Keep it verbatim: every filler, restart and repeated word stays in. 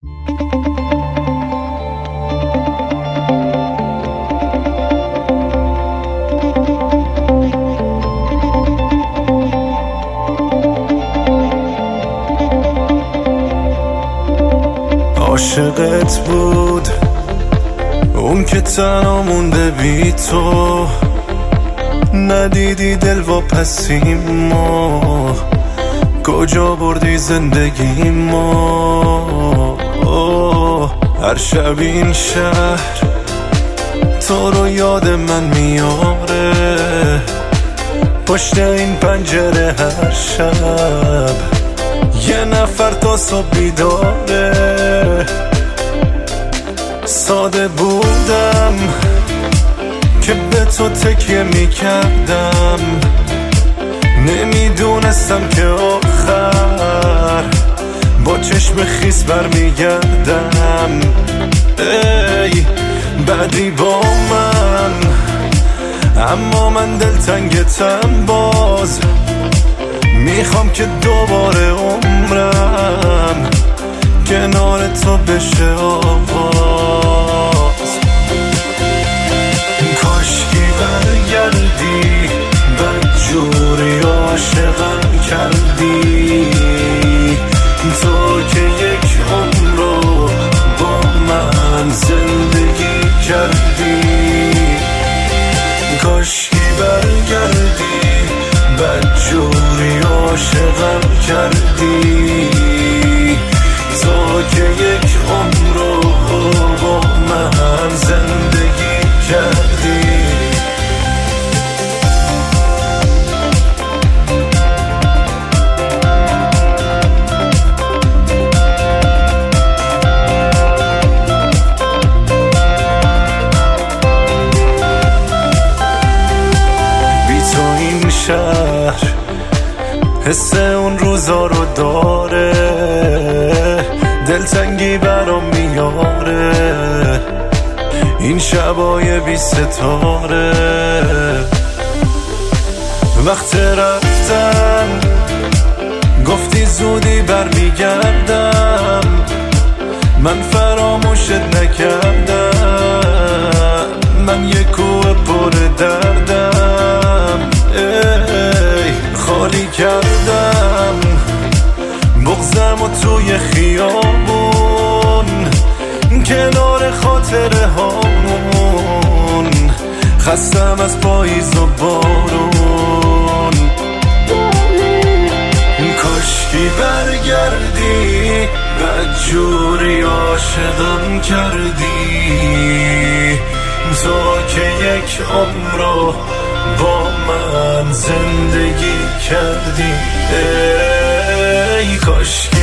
عاشقت بود اون که تنها مونده بی تو، ندیدی دل واپسیم ما، کجا بردی زندگی ما. هر شب این شهر تو رو یاد من میاره، پشت این پنجره هر شب یه نفر تا صبح بیداره. ساده بودم که به تو تکیه میکردم، نمیدونستم که آخر با چشم خیس برمیگردم. ای بعدی با من، اما من دلتنگتم باز، میخوام که دوباره عمرم کنار تو بشه آغاز. کاشکی برگردی، بدجوری عاشقم کردی، تو که یک عمر رو با من زندگی کردی. کاشکی برگردی، بدجوری عاشقم کردی، تو که یک عمر رو با من زندگی کردی. بی تو این شهر حس اون روزا رو داره، دلتنگی برام میاره این شبای بی ستاره. وقت رفتن گفتی زودی برمیگردم، من فراموشت نکردم، من یه کوه پر دردم. ای خالی کردم بغضم و توی خیابون، کنار خاطره هامون، خستم از پاییز و بارون. کاشکی برگردی، بدجوری عاشقم کردی، تو که یک عمر رو با من زندگی کردی. ای کاشکی